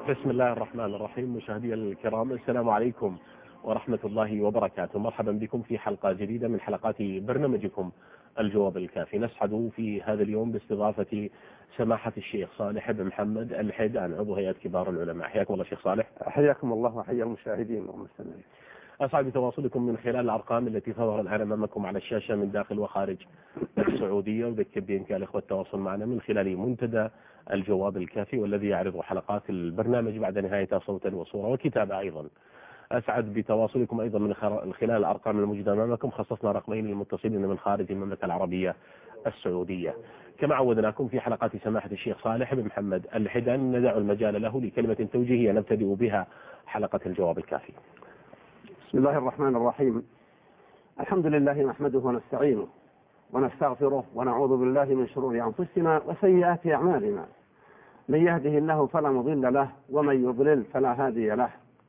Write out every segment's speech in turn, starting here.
بسم الله الرحمن الرحيم. مشاهدي الكرام، السلام عليكم ورحمة الله وبركاته. مرحبا بكم في حلقة جديدة من حلقات برنامجكم الجواب الكافي. نسعد في هذا اليوم باستضافة سماحة الشيخ صالح بن محمد الحيدان، عضو هيئة كبار العلماء. حياكم الله شيخ صالح. حياكم الله وحيا المشاهدين والمستمعين. أسعد بتواصلكم من خلال الأرقام التي تظهر الآن أمامكم على الشاشة من داخل وخارج السعودية، وذكر بإمكان الإخوة التواصل معنا من خلال منتدى الجواب الكافي، والذي يعرض حلقات البرنامج بعد نهايتها صوتا وصورة وكتابة أيضا. أسعد بتواصلكم أيضا من خلال الأرقام الموجودة أمامكم. خصصنا رقمين للمتصلين من خارج المملكة العربية السعودية. كما عودناكم في حلقات سماحة الشيخ صالح بن محمد الحيدان، ندع المجال له لكلمة توجيهية نبتدئ بها حلقة الجواب الكافي. بسم الله الرحمن الرحيم. الحمد لله نحمده ونستعينه ونستغفره ونعوذ بالله من شرور أنفسنا وسيئات أعمالنا. من يهده الله فلا مضل له ومن يضلل فلا هادي له.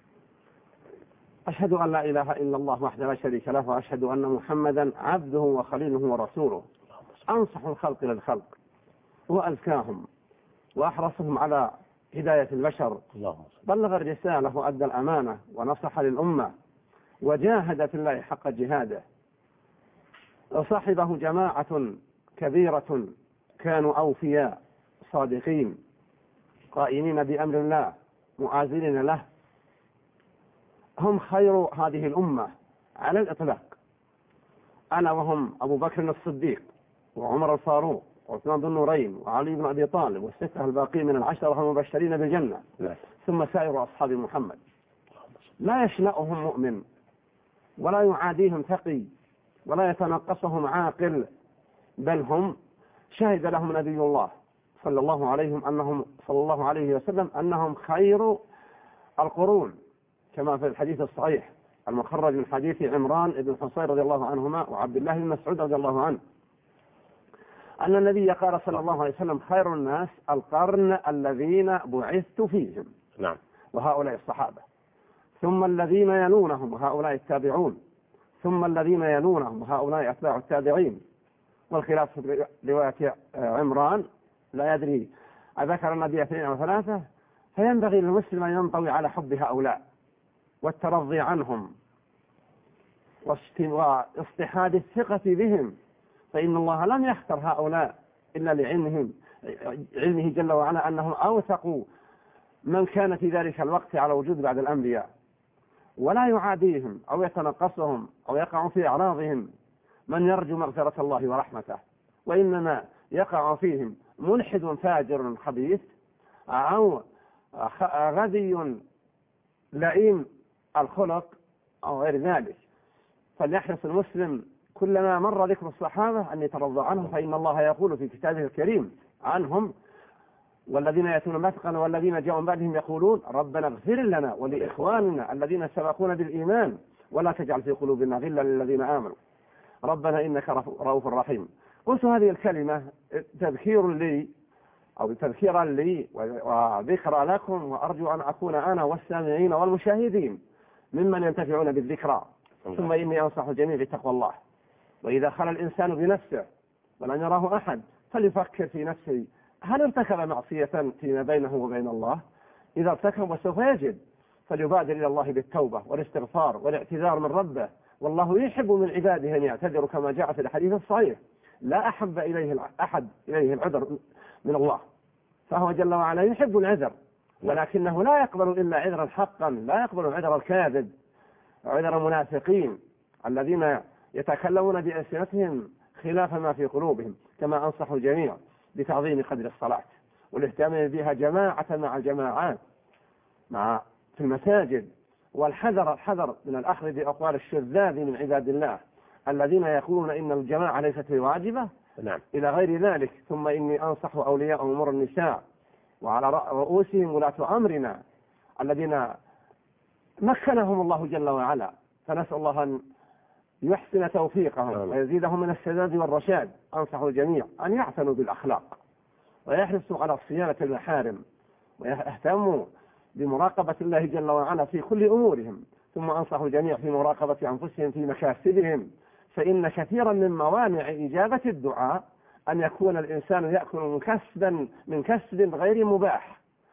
أشهد أن لا إله إلا الله وحده لا شريك له، وأشهد أن محمدا عبده وخليله ورسوله، أنصح الخلق للخلق وأزكاهم وأحرصهم على هداية البشر. بلغ الرسالة وأدى الأمانة ونصح للأمة وجاهد في الله حق جهاده. وصاحبه جماعة كبيرة كانوا أوفياء صادقين قائمين بأمر الله مؤازرين له، هم خير هذه الأمة على الإطلاق، أنا وهم أبو بكر الصديق وعمر الفاروق وعثمان ذو النورين وعلي بن أبي طالب والستة الباقين من العشرة المبشرين بالجنة، ثم سائر أصحاب محمد. لا يشنأهم مؤمن ولا يعاديهم تقي ولا يتنقصهم عاقل، بل هم شهد لهم نبي الله صلى الله عليه وسلم أنهم خير القرون، كما في الحديث الصحيح المخرج من حديث عمران بن حصين رضي الله عنهما وعبد الله بن مسعود رضي الله عنه أن النبي قال صلى الله عليه وسلم: خير الناس القرن الذين بعثت فيهم. نعم. وهؤلاء الصحابة، ثم الذين يلونهم وهؤلاء التابعون، ثم الذين يلونهم وهؤلاء أتباع التابعين. والخلاف في رواية عمران لا يدري أذكر النبي 2 أو 3، فينبغي للمسلم أن ينطوي على حب هؤلاء والترضي عنهم واصطحاب الثقة بهم، فإن الله لم يختر هؤلاء إلا علمه جل وعلا أنهم أوثقوا من كان في ذلك الوقت على وجود بعد الأنبياء، ولا يعاديهم أو يتنقصهم أو يقع في أعراضهم من يرجو مغفرة الله ورحمته، وإنما يقع فيهم ملحد فاجر خبيث أو غبي لئيم الخلق أو غير ذلك. فليحرص المسلم كلما مر ذكر الصحابة أن يترضى عنهم، فإن الله يقول في كتابه الكريم عنهم: والذين يأتون مثقا والذين جاءوا من بعدهم يقولون ربنا اغفر لنا ولإخواننا الذين سبقونا بالإيمان ولا تجعل في قلوبنا غلا للذين آمنوا ربنا إنك رؤوف رحيم. قلت هذه الكلمة تذكيرا لي وذكرى لكم، وأرجو أن أكون أنا والسامعين والمشاهدين ممن ينتفعون بالذكرى. ثم إني أنصح الجميع بتقوى الله. وإذا خلى الإنسان بنفسه ولن يراه أحد فليفكر في نفسه: هل ارتكب معصية فيما بينه وبين الله؟ إذا ارتكب وسوف يجد، فليبادر إلى الله بالتوبة والاستغفار والاعتذار من ربه، والله يحب من عباده أن يعتذروا كما جاء في الحديث الصحيح: لا أحب إليه العذر من الله، فهو جل وعلا يحب العذر، ولكنه لا يقبل إلا عذرا حقا، لا يقبل عذر الكاذب، عذر المنافقين الذين يتكلمون بألسنتهم خلاف ما في قلوبهم. كما أنصح الجميع بتعظيم قدر الصلاة والاهتمام بها جماعة مع جماعات في المساجد، الحذر من الأخذ بأقوال الشذاذ من عباد الله الذين يقولون إن الجماعة ليست واجبة. نعم. إلى غير ذلك. ثم إني أنصح أولياء أمور النساء وعلى رؤوسهم ولاة أمرنا الذين مكنهم الله جل وعلا، فنسأل الله أن يحسن توفيقهم ويزيدهم من السداد والرشاد. أنصح الجميع أن يعتنوا بالأخلاق ويحرصوا على صيانة المحارم ويهتموا بمراقبة الله جل وعلا في كل أمورهم. ثم أنصح الجميع في مراقبة أنفسهم في مكاسبهم، فإن كثيرا من موانع إجابة الدعاء أن يكون الإنسان يأكل من كسب غير مباح،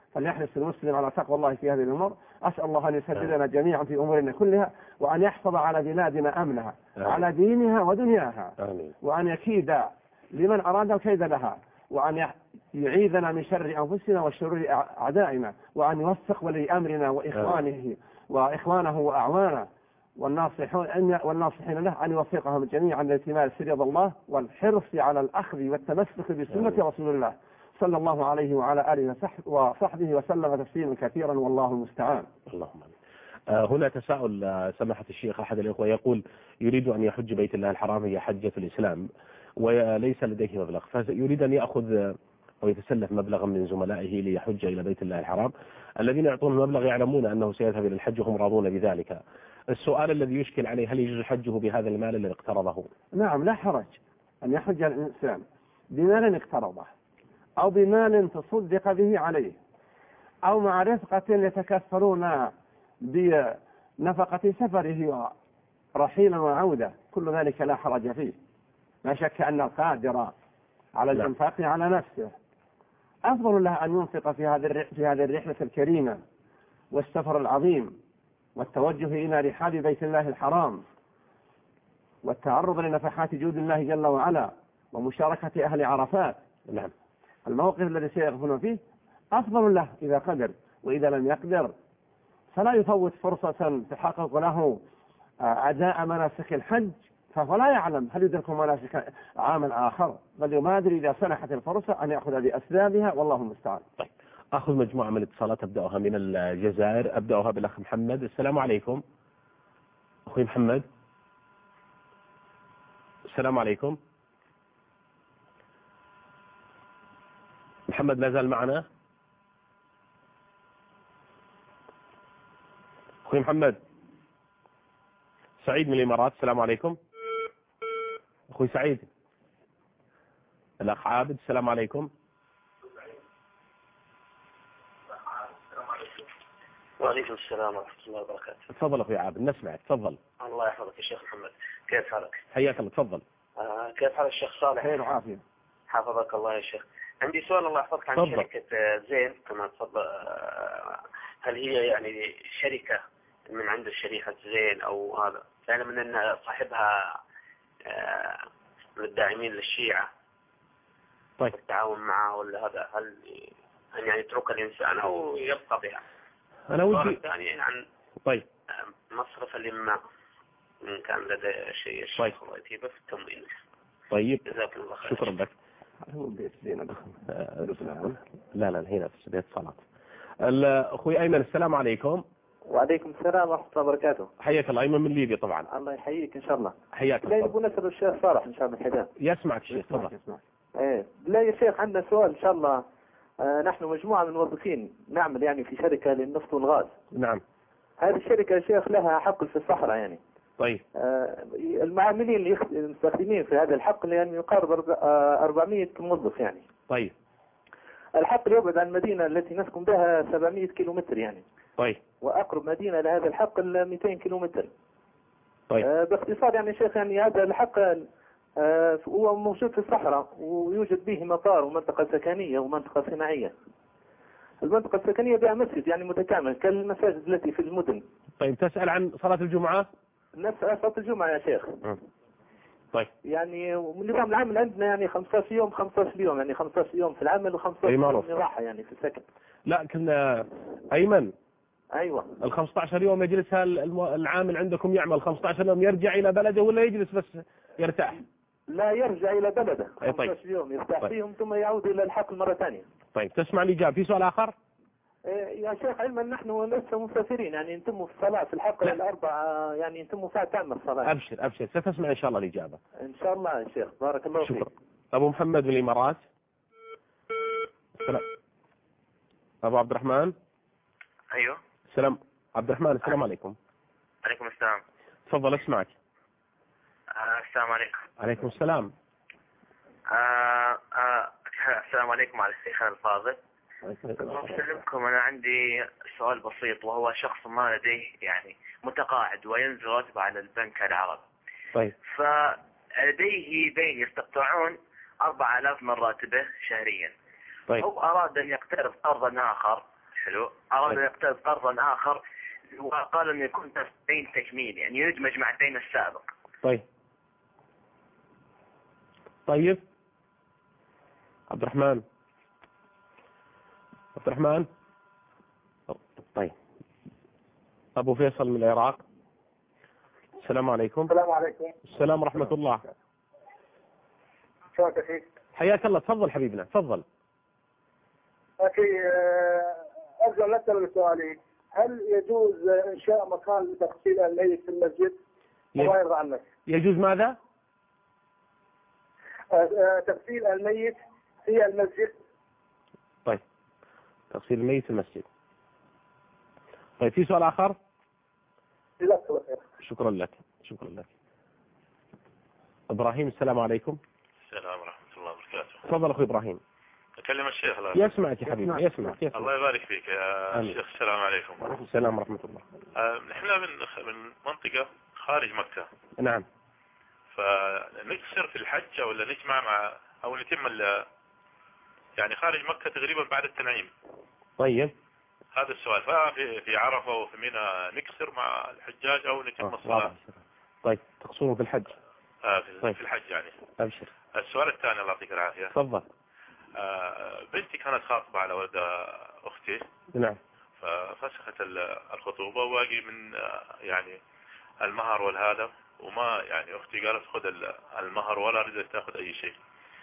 فليحرص المسلم على تقوى الله في هذه الأمور. أسأل الله أن يسددنا جميعا في أمورنا كلها، وأن يحفظ على بلادنا أمنها على دينها ودنياها، وأن يكيد لمن أراد الكيد لها، وأن يعيذنا من شر أنفسنا وشرور أعدائنا، وأن يوفق ولي أمرنا وإخوانه وأعوانه والناصحين له، أن يوفقهم جميعا لالتماس رضا الله والحرص على الأخذ والتمسك بسنة رسول الله صلى الله عليه وعلى آله وصحبه وسلم تسليما كثيرا، والله المستعان. اللهم هنا تساؤل سماحة الشيخ، أحد الإخوة يقول يريد أن يحج بيت الله الحرام، هي حجة الإسلام، وليس لديه مبلغ، فيريد أن يأخذ ويتسلف مبلغا من زملائه ليحج إلى بيت الله الحرام. الذين يعطون المبلغ يعلمون أنه سيذهب إلى الحج وهم راضون بذلك. السؤال الذي يشكل عليه، هل يجوز حجه بهذا المال الذي اقترضه؟ نعم، لا حرج أن يحج الإنسان بمال اقترضه، أو بمال تصدق به عليه، أو مع رفقة يتكفلون بنفقة سفره ورحيلا وعودة، كل ذلك لا حرج فيه. لا شك أن القادر على الإنفاق على نفسه أفضل له أن ينفق في هذه الرحلة الكريمة والسفر العظيم، والتوجه إلى رحاب بيت الله الحرام، والتعرض لنفحات جود الله جل وعلا، ومشاركة أهل عرفات. نعم. الموقف الذي سيغفلون فيه أفضل له إذا قدر، وإذا لم يقدر فلا يفوت فرصة تحقق له أداء مناسك الحج، فهو لا يعلم هل يدرك مناسك عاما آخر، بل يبادر إذا سنحت الفرصة أن يأخذ بأسبابها، والله المستعان. طيب، أخذ مجموعة من الاتصالات، أبدأها من الجزائر، أبدأها بالأخ محمد. السلام عليكم أخوي محمد. السلام عليكم. محمد لا زال معنا؟ أخوي محمد. سعيد من الإمارات. السلام عليكم أخوي سعيد. الأخ عابد. السلام عليكم. وعليكم السلام ورحمة الله وبركاته. تفضل أخوي عابد، نسمعك، تفضل. الله يحفظك يا شيخ محمد، كيف حالك؟ حياك الله، تفضل. كيف حال الشيخ صالح؟ خير وعافية. حفظك الله يا شيخ. عندي سؤال الله يحفظك عن تفضل. شركة زين، كما تفضل. هل هي يعني شركة من عند شريحة زين أو هذا؟ يعني من أن صاحبها من الداعمين للشيعة. طيب. التعاون معه ولا هذا، هل أن يعني يترك الإنسان أو يبقى بها؟ أنا ودي يعني عن طيب مصرف الإمام إن كان لدى شيء الشيخ الله يتيبه في التموين. طيب، جزاك الله خير. شكرا لك. هو بيت زين. لا هنا في بيت صلاة. أخوي أيمن. السلام عليكم. وعليكم السلام ورحمة الله وبركاته. حياك الله. أيمن من ليبيا طبعا. الله يحييك إن شاء الله. حياك لا الله. نبغى نسأل الشيخ صالح إن شاء الله الحداد. يسمعك الشيخ، تفضل. إيه، لا يا شيخ عندنا سؤال إن شاء الله. نحن مجموعة من الموظفين نعمل يعني في شركة للنفط والغاز. نعم. هذه الشركة يا شيخ لها حقل في الصحراء يعني. طيب. المعاملين اللي المستخدمين في هذا الحقل يعني يقارب 400 موظف يعني. طيب. الحقل يبعد عن المدينة التي نسكن بها 700 كيلومتر يعني. طيب. وأقرب مدينة لهذا الحقل 200 كيلومتر. طيب. باختصار يعني شيخ، يعني هذا الحقل هو موجود في الصحراء، ويوجد به مطار ومنطقة سكنية ومنطقة صناعية. المنطقة السكنية بها مسجد يعني متكامل كالمساجد التي في المدن. طيب، تسأل عن صلاة الجمعة؟ نفس صلاة الجمعة يا شيخ. طيب. يعني نظام العمل عندنا يعني 15 يوم 15 يوم، يعني 15 يوم في العمل و15 يوم راحة يعني في السكن. لا كنا أيمن. أيوة. ال 15 يوم يجلس العامل عندكم يعمل 15 يوم يرجع إلى بلده، ولا يجلس بس يرتاح؟ لا، يرجع إلى بلده 15 طيب. يوم يرتاح طيب. فيهم ثم يعود إلى الحقل مرة ثانية. طيب، تسمع الإجابة. في سؤال آخر؟ يا شيخ علما نحن لسه مسافرين يعني نتم في الصلاة في الحقل الأربعة، يعني نتم ساعة تعمل الصلاة. أبشر ستسمع إن شاء الله الإجابة. إن شاء الله يا شيخ، بارك الله فيك. شكرا. أبو محمد من الإمارات. السلام. أبو عبد الرحمن. أيوه. السلام عبد الرحمن. السلام عليكم. عليكم السلام. تفضل اسمعك. السلام عليكم. عليكم السلام. السلام عليكم على الشيخ الفاضل. أسلمكم. أنا عندي سؤال بسيط، وهو شخص ما لديه يعني متقاعد وينزل راتبه على البنك العربي. طيب. فلديه دين يستقطعون 4000 من راتبه شهريا. طيب. هو أراد أن يقترض قرضا آخر حلو، أراد أن يقترض قرضا آخر وقال أن يكون دين تكميل، يعني يدمج مع الدين السابق. طيب عبد الرحمن. طيب أبو فيصل من العراق. السلام عليكم. السلام عليكم. السلام ورحمة الله. شلونك أخي؟ حياك الله. تفضل حبيبنا تفضل. أخي أرجو أن أسأل سؤالي، هل يجوز إنشاء مكان لتغسيل الميت في المسجد؟ الله يرضى عنك. يجوز ماذا؟ تغسيل الميت في المسجد. طيب تغسيل الميت في المسجد. طيب في سؤال آخر؟ جزاك الله خير. شكرا لك. إبراهيم. السلام عليكم. السلام ورحمة الله وبركاته. تفضل أخوي إبراهيم. أكلم الشيخ الآن. يسمعك يا حبيبي يسمعك. الله يبارك فيك يا شيخ. السلام عليكم. وعليكم السلام ورحمة الله. نحن من منطقة خارج مكة. نعم. فنكسر في الحج ولا نجمع مع أو نتم يعني خارج مكة تقريبا بعد التنعيم. طيب هذا السؤال. في عرفة وفي منى نكسر مع الحجاج أو نتم الصلاة. طيب تقصرون في الحج. في الحج يعني. أبشر. السؤال الثاني الله يعطيك العافية. تفضل. بنتي كانت خاطبة على ولد أختي. نعم. ففسخت الخطوبة وباقي من يعني المهر والهذا، وما يعني أختي قالت خذ المهر ولا رجعت تأخذ أي شيء.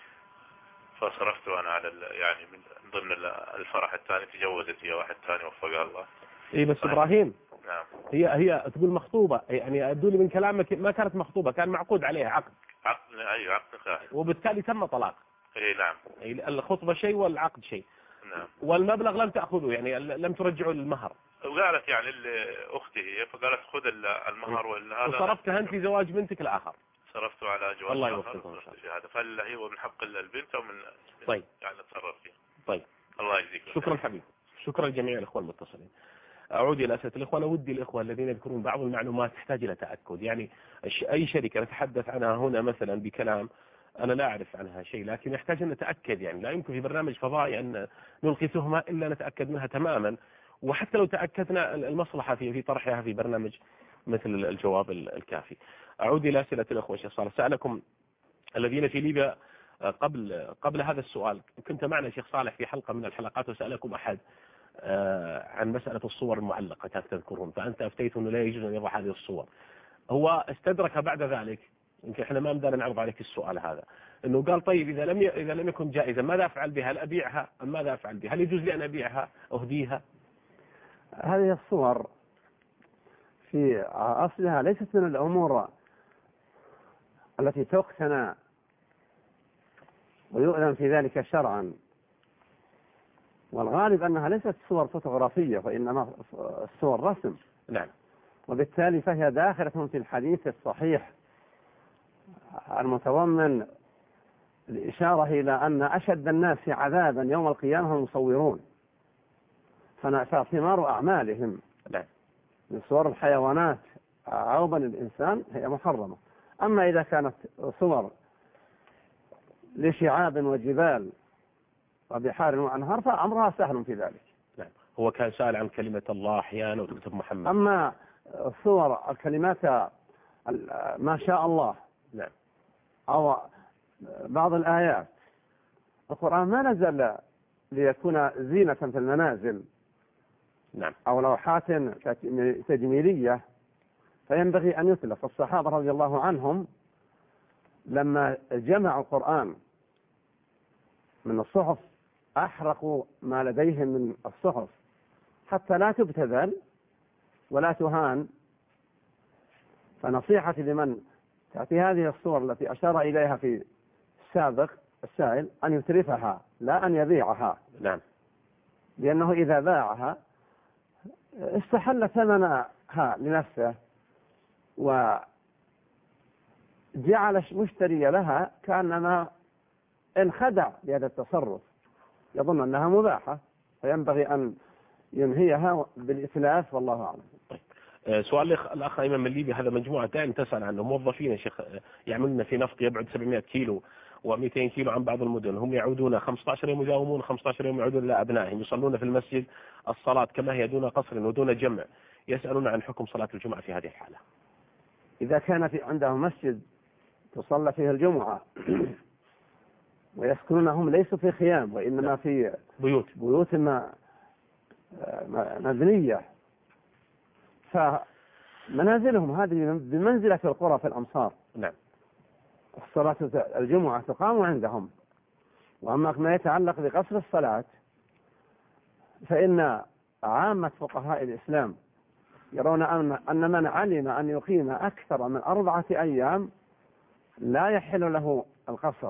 فصرفت أنا على يعني من ضمن الفرح الثاني تجوزت هي واحد ثاني وفقها الله. إيه بس إبراهيم. نعم. هي تقول مخطوبة، يعني أدوا لي من كلامك ما كانت مخطوبة، كان معقود عليها عقد. أيوة عقد نكاحي. وبالتالي تم طلاق. إيه نعم. الخطبة شيء والعقد شيء. نعم. والمبلغ لم تأخذه، يعني لم ترجعوا المهر. وقالت يعني أختي هي فقالت خذ المهر والهذا. وصرفتها أنت زواج بنتك الآخر. صرفته على جواز. الله يوفقكم إن شاء الله. هذا فهل هو من حق البنت أو من طيب يعني نتصرف فيه. طيب الله يجزيك. شكرا حبيبي. شكرا لجميع الإخوة المتصلين. أعود إلى أسئلة الإخوة. أنا ودي الإخوة الذين يذكرون بعض المعلومات تحتاج إلى تأكد، يعني أي شركة نتحدث عنها هنا مثلا بكلام أنا لا أعرف عنها شيء، لكن يحتاج أن نتأكد، يعني لا يمكن في برنامج فضائي أن نلقي تهمة إلا نتأكد منها تماما، وحتى لو تأكدنا المصلحة في طرحها في برنامج مثل الجواب الكافي. أعود إلى أسئلة الأخوة. شيخ صالح سألكم الذين في ليبيا قبل هذا السؤال، كنت معنا شيخ صالح في حلقة من الحلقات وسألكم أحد عن مسألة الصور المعلقة كانت تذكرون، فأنت أفتيت أنه لا يجوز أن يضع هذه الصور. هو استدرك بعد ذلك، يمكن احنا ما بدنا نعرض عليك السؤال هذا، انه قال طيب اذا لم يكن جائزا ماذا افعل بها؟ هل ابيعها ام ماذا افعل بها؟ هل يجوز لي ان ابيعها اهديها؟ هذه الصور في اصلها ليست من الامور التي تقتنى ويؤذن في ذلك شرعا، والغالب انها ليست صور فوتوغرافيه وانما صور رسم. نعم. وبالتالي فهي داخلة في الحديث الصحيح المتضمن الإشارة إلى أن أشد الناس عذابا يوم القيامة المصورون، فثمار أعمالهم من صور الحيوانات أو بني الإنسان هي محرمة. أما إذا كانت صور لشعاب وجبال وبحار وأنهار فأمرها سهل في ذلك. نعم. هو كان سأل عن كلمة الله أحيانا وتكتب محمد. أما صور الكلمات ما شاء الله، نعم، أو بعض الآيات، القرآن ما نزل ليكون زينة في المنازل، نعم، أو لوحات تجميلية، فينبغي أن يتلف. الصحابة رضي الله عنهم لما جمعوا القرآن من الصحف أحرقوا ما لديهم من الصحف حتى لا تبتذل ولا تهان. فنصيحتي لمن تأتي هذه الصور التي أشار إليها في السابق السائل أن يترفها لا أن يبيعها. نعم. لأنه إذا باعها استحل ثمنها لنفسه وجعل مشتري لها كأنما انخدع بهذا التصرف، يظن أنها مباحة، فينبغي أن ينهيها بالإتلاف، والله أعلم. طيب. سؤال الأخ أيمن من ليبيا، هذا مجموعة تسأل عنه موظفين يا شيخ يعملون في نفط يبعد 700 كيلو و200 كيلو عن بعض المدن، هم يعودون 15 يوم يداومون 15 يوم يعودون إلى أبنائهم، يصلون في المسجد الصلاة كما هي دون قصر ودون جمع، يسألون عن حكم صلاة الجمعة في هذه الحالة. إذا كان عندهم مسجد تصلى فيه الجمعة ويسكنونهم ليسوا في خيام وإنما في بيوت مبنية، فمنازلهم هذه بمنزلة القرى في الأمصار. نعم. الصلاة الجمعة تقام عندهم. وأما ما يتعلق بقصر الصلاة فإن عامة فقهاء الإسلام يرون أن من علم أن يقيم أكثر من 4 أيام لا يحل له القصر.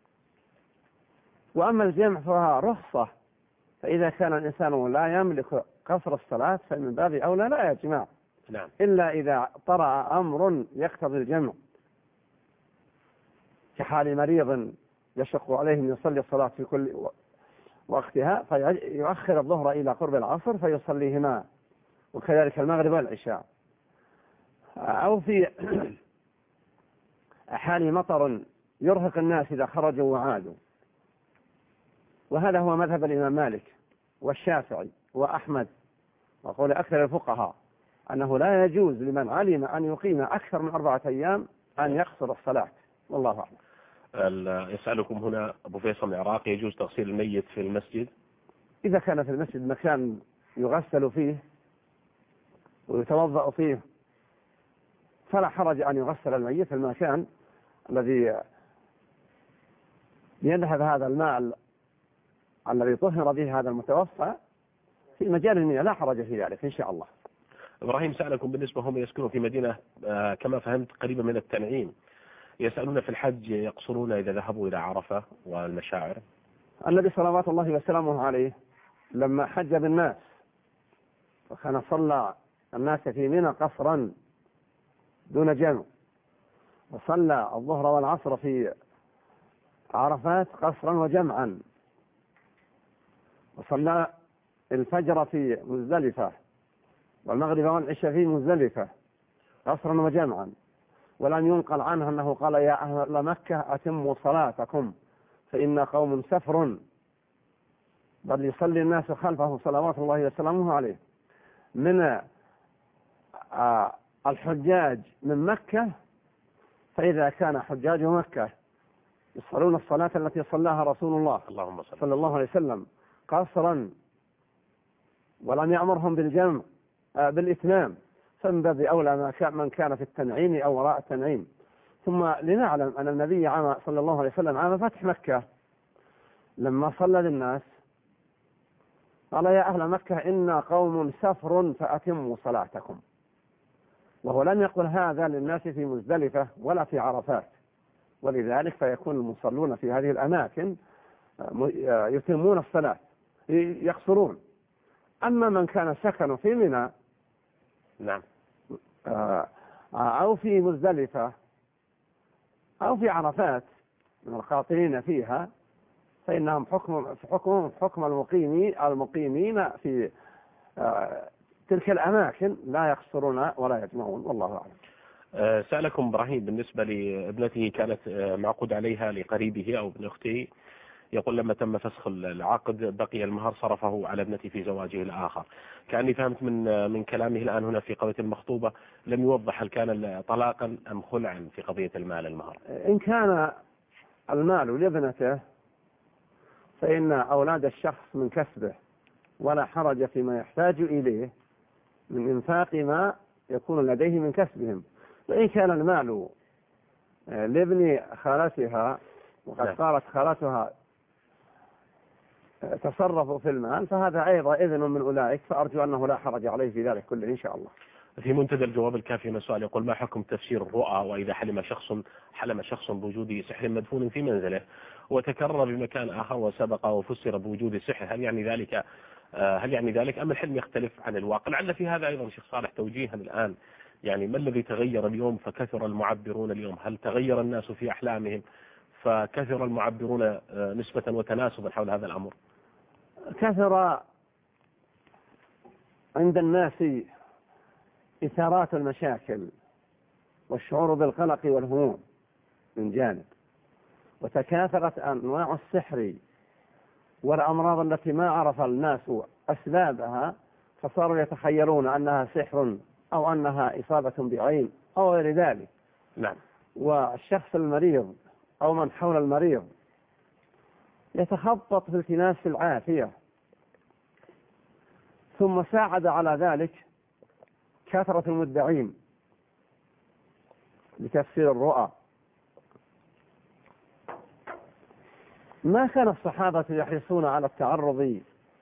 وأما الجمع فهو رخصة، فإذا كان الإنسان لا يملك قصر الصلاة فمن باب أولى لا يجمع. نعم. إلا إذا طرأ أمر يقتضي الجمع، كحال مريض يشق عليه أن يصلي الصلاة في كل وقتها فيؤخر الظهر إلى قرب العصر فيصليهما، وكذلك المغرب والعشاء. أو في حال مطر يرهق الناس إذا خرجوا وعادوا. وهذا هو مذهب الإمام مالك والشافعي وأحمد وقول أكثر الفقهاء أنه لا يجوز لمن علم أن يقيم أكثر من 4 أيام أن يقصر الصلاة، والله أعلم. يسألكم هنا أبو فيصل العراقي، يجوز تغسيل الميت في المسجد؟ إذا كان في المسجد مكان يغسل فيه ويتوضأ فيه فلا حرج أن يغسل الميت في المكان الذي يذهب هذا الماء الذي طهر به هذا المتوفى في مجال المياه، لا حرج في ذلك إن شاء الله. إبراهيم سألكم بالنسبة هم يسكنون في مدينة كما فهمت قريبة من التنعيم، يسألون في الحج يقصرون إذا ذهبوا إلى عرفة والمشاعر؟ النبي صلوات الله وسلامه عليه لما حج بالناس وكان صلى الناس في منى قصرا دون جمع، وصلى الظهر والعصر في عرفات قصرا وجمعا، وصلى الفجر في مزدلفة والمغرب والعشاء في مزدلفة قصرا وجمعا. ولم ينقل عنه أنه قال يا أهل مكة أتموا صلاتكم فإن قوم سفر، بل يصلي الناس خلفه صلوات الله وسلامه عليه. من الحجاج من مكة فإذا كان حجاج مكة يصلون الصلاة التي صلاها رسول الله صلى الله عليه وسلم قصرا ولم يأمرهم بالجمع بالإتمام، فمن باب أولى من كان في التنعيم أو وراء التنعيم. ثم لنعلم أن النبي صلى الله عليه وسلم عام فتح مكة لما صلى للناس قال يا أهل مكة إنا قوم سفر فأتموا صلاتكم، وهو لم يقل هذا للناس في مزدلفة ولا في عرفات، ولذلك فيكون المصلون في هذه الأماكن يتمون الصلاة يقصرون. أما من كان سكنوا في منى نعم أو في مزدلفة أو في عرفات من القاطنين فيها فإنهم حكم المقيمين في تلك الأماكن لا يقصرون ولا يجمعون، والله أعلم. سألكم إبراهيم بالنسبة لابنته كانت معقود عليها لقريبه أو ابن أخته، يقول لما تم فسخ العقد بقي المهر صرفه على ابنتي في زواجه الآخر. كأني فهمت من كلامه الآن هنا في قضية المخطوبة لم يوضح هل كان طلاقا أم خلعا في قضية المال المهر. إن كان المال لابنته فإن أولاد الشخص من كسبه ولا حرج فيما يحتاج إليه من إنفاق ما يكون لديه من كسبهم. وإن كان المال لابن خالتها وقد قالت خالتها تصرفوا في المال فهذا أيضا إذن من أولئك، فأرجو أنه لا حرج عليه في ذلك كله إن شاء الله. في منتدى الجواب الكافي من السؤال يقول ما حكم تفسير الرؤى وإذا حلم شخص بوجود سحر مدفون في منزله وتكرر بمكان آخر وسبق وفسر بوجود السحر، هل يعني ذلك أم الحلم يختلف عن الواقع؟ لعل في هذا أيضا شيخ صالح توجيها الآن، يعني ما الذي تغير اليوم فكثر المعبرون اليوم؟ هل تغير الناس في أحلامهم فكثر المعبرون نسبة وتناسبا حول هذا الأمر؟ كثر عند الناس إثارات المشاكل والشعور بالقلق والهموم من جانب، وتكاثرت أنواع السحر والأمراض التي ما عرف الناس أسبابها، فصاروا يتخيلون أنها سحر أو أنها إصابة بعين أو غير ذلك. نعم. والشخص المريض أو من حول المريض يتخبط في التماس العافية. ثم ساعد على ذلك كثرة المدعين لتفسير الرؤى. ما كان الصحابة يحرصون على التعرض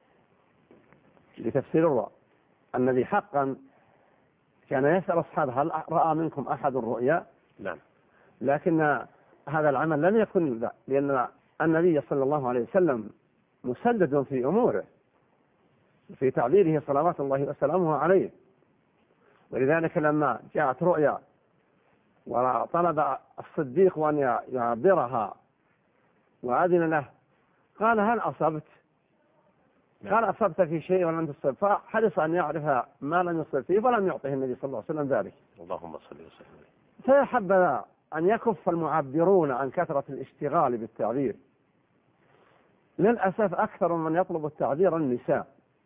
لتفسير الرؤى. النبي حقا كان يسأل أصحابه هل رأى منكم أحد الرؤيا؟ نعم. لكن هذا العمل لم يكن ذا، لأن النبي صلى الله عليه وسلم مسدد في أموره في تعبيره صلوات الله وسلامه عليه. ولذلك لما جاءت رؤيا وطلب الصديق أن يعبرها وأذن له قال هل أصبت؟ قال أصبت في شيء ولم تصب، فحرص أن يعرف ما لم يصب فيه فلم يعطه النبي صلى الله عليه وسلم ذلك. اللهم صل وسلم. فيحب أن يكف المعبرون عن كثرة الاشتغال بالتعبير. للأسف أكثر من يطلب التعبير النساء.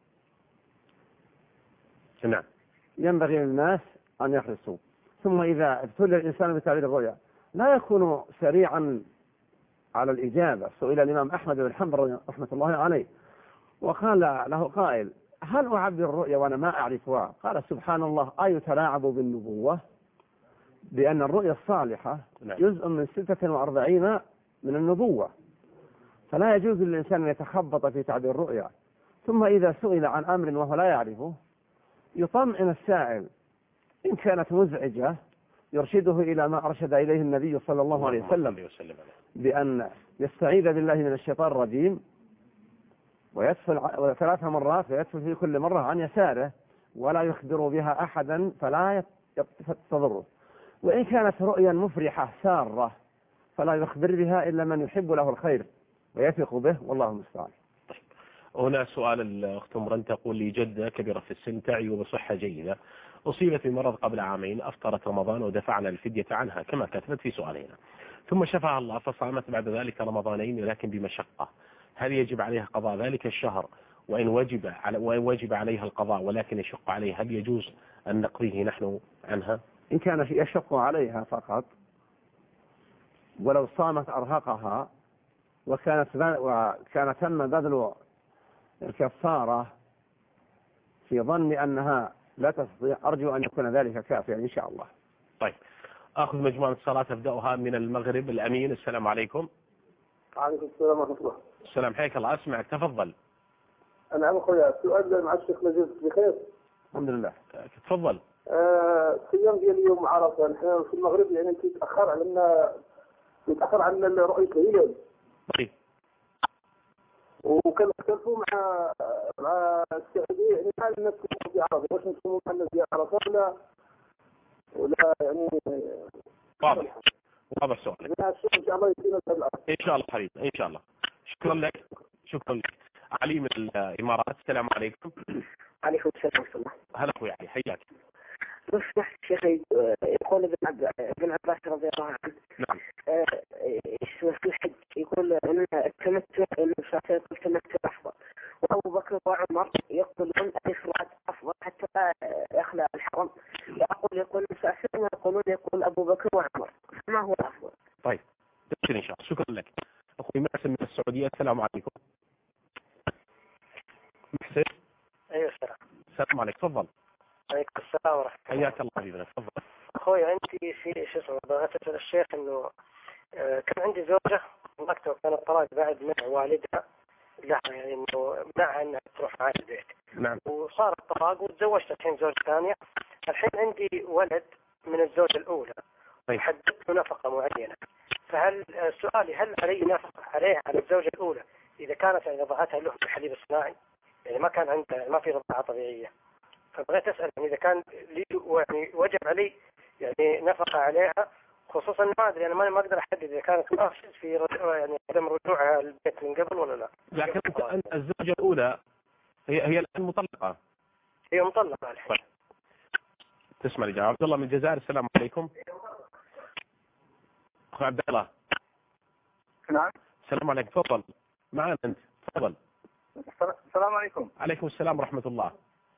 نعم. ينبغي للناس أن يحرصوا. ثم إذا ابتلي الإنسان بتعبير الرؤيا لا يكون سريعا على الإجابة. سئل الإمام أحمد بن حنبل رحمة الله عليه وقال له قائل هل أعبر الرؤيا وأنا ما أعرفها؟ قال سبحان الله أيتلاعب بالنبوة؟ لأن الرؤيا الصالحة جزء من 46 من النبوة، فلا يجوز للإنسان أن يتخبط في تعبير الرؤيا. ثم إذا سئل عن أمر وهو لا يعرفه يطمئن السائل، إن كانت مزعجة يرشده إلى ما أرشد إليه النبي صلى الله عليه وسلم بأن يستعيذ بالله من الشيطان الرجيم ويدفل 3 مرات ويدفل في كل مرة عن يساره ولا يخبر بها أحدا فلا تضره. وإن كانت رؤيا مفرحة سارة فلا يخبر بها إلا من يحب له الخير ويثق به، والله المستعان. هنا سؤال الأخت مرن تقول لي جدة كبيرة في السن تعي بصحة جيدة أصيبت بمرض قبل عامين، أفطرت رمضان ودفعنا الفدية عنها كما كتبت في سؤالنا، ثم شفاها الله فصامت بعد ذلك رمضانين لكن بمشقة، هل يجب عليها قضاء ذلك الشهر؟ وإن وجب عليها القضاء ولكن يشق عليها هل يجوز أن نقضيه نحن عنها؟ إن كان يشق عليها فقط ولو صامت أرهقها وكان تم بذل الكفارة في ظن أنها لا تستطيع أرجو أن يكون ذلك كافيا إن شاء الله. طيب أخذ مجموعة الصلاة أبدأها من المغرب. الأمين السلام عليكم. وعليكم السلام ورحمة الله. السلام حياك الله أسمعك تفضل. أنا أخويا السؤال مع الشيخ نجيب بخير. الحمد لله. تفضل. الصيام ديال اليوم عرفة نحن في المغرب يعني يتأخر عنا رؤية الهلال. طيب. وكنختلفوا مع السعودية يعني مع الناس في عرفة، واش نصوموا مع الناس في عرفة ولا يعني واضح سؤالك. إن شاء الله يصير هذا إن شاء الله حبيبي إن شاء الله. شكرا لك. شكرا لك. علي من الإمارات السلام عليكم. عليكم السلام ورحمة الله. هلا أخوي علي حياك. لو سمحت شيخي يقول ابن عباس رضي الله عنه نعم في الحج يقول ان التمتع يقول التمتع افضل، وابو بكر وعمر يقولون الافراد افضل حتى لا يخلع الحرم، يقول المسافرين يقولون يقول ابو بكر وعمر، ما هو الافضل؟ طيب تبشر ان شاء الله. شكرا لك. اخوي محسن من السعوديه السلام عليكم. محسن. ايوه السلام. السلام عليكم تفضل. عليكم السلام ورحمة الله. حياك الله حبيبنا تفضل. أخوي عندي في شو اسمه بغيت أسأل الشيخ إنه كان عندي زوجة وقتها كان الطلاق بعد منع والدها لها يعني إنه منعها إنها تروح معي البيت. نعم. وصار الطلاق وتزوجت الحين زوجة ثانية. الحين عندي ولد من الزوجة الأولى. طيب. حددت له نفقة معينة. فهل سؤالي هل علي نفقة عليها على الزوجة الأولى إذا كانت يعني رضعتها له بالحليب الصناعي يعني ما كان عندها ما في رضاعة طبيعية. فبغيت أسأل يعني إذا كان لي يعني وجب علي يعني نفقة عليها خصوصا ما أدري أنا ما أقدر أحدد إذا كانت مؤخذ في يعني عدم رجوعها البيت من قبل ولا لا. لكن أنت الزوجة الأولى هي الآن مطلقة. هي مطلقة الحين. تسمع الإجابة. عبد الله من الجزائر السلام عليكم. أخو عبد الله. نعم. السلام عليكم، تفضل معنا أنت، تفضل. السلام عليكم. عليكم السلام ورحمة الله.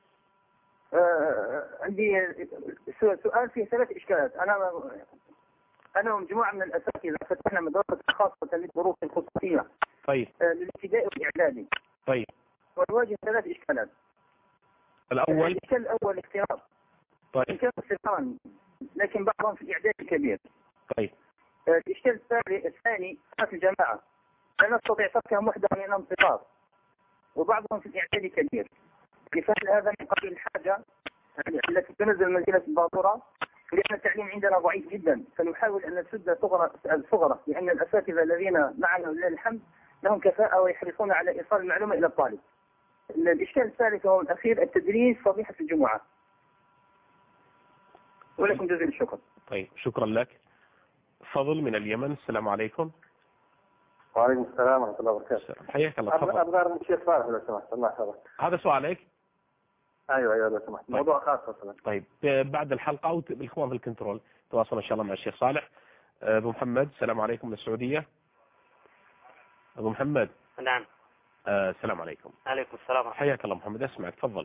عندي سؤال فيه 3 إشكالات. أنا ومجموعة من الأساتذة فتحنا مدرسة خاصة للظروف الخصوصية. طيب. للابتدائي والإعدادي. طيب. ونواجه 3 إشكالات. الأول. الإشكال الأول اختلاط. طيب. كانوا صغارا لكن بعضهم في الإعداد كبير. طيب. الإشكال الثاني صلاة الجماعة، لا نستطيع تركهم وحدهم لأنهم صغار وبعضهم في الإعداد كبير. لفعل هذا من قبيل الحاجة التي تنزل منزلة الباطورة، لأن التعليم عندنا ضعيف جدا، فنحاول أن نسد الثغرة لأن الأساتذة الذين معنا ولله الحمد لهم كفاءة ويحرصون على إيصال المعلومة إلى الطالب. الإشكال الثالث وهو الأخير التدريس فضيحة الجمعة. ولكم جزيل الشكر. طيب شكرا لك. فضل من اليمن، السلام عليكم. وعليكم السلام ورحمة الله وبركاته. حياك الله، تفضل. أبغى أعرف الشيخ صالح لو سمحت، الله يحفظك. هذا سؤالك؟ أيوه لو سمحت. موضوع خاص أصلا. طيب بعد الحلقة والإخوان في الكنترول تواصل إن شاء الله مع الشيخ صالح. أبو محمد، السلام عليكم من السعودية. أبو محمد. نعم. السلام عليكم. عليكم السلام. حياك الله محمد، أسمعك، تفضل.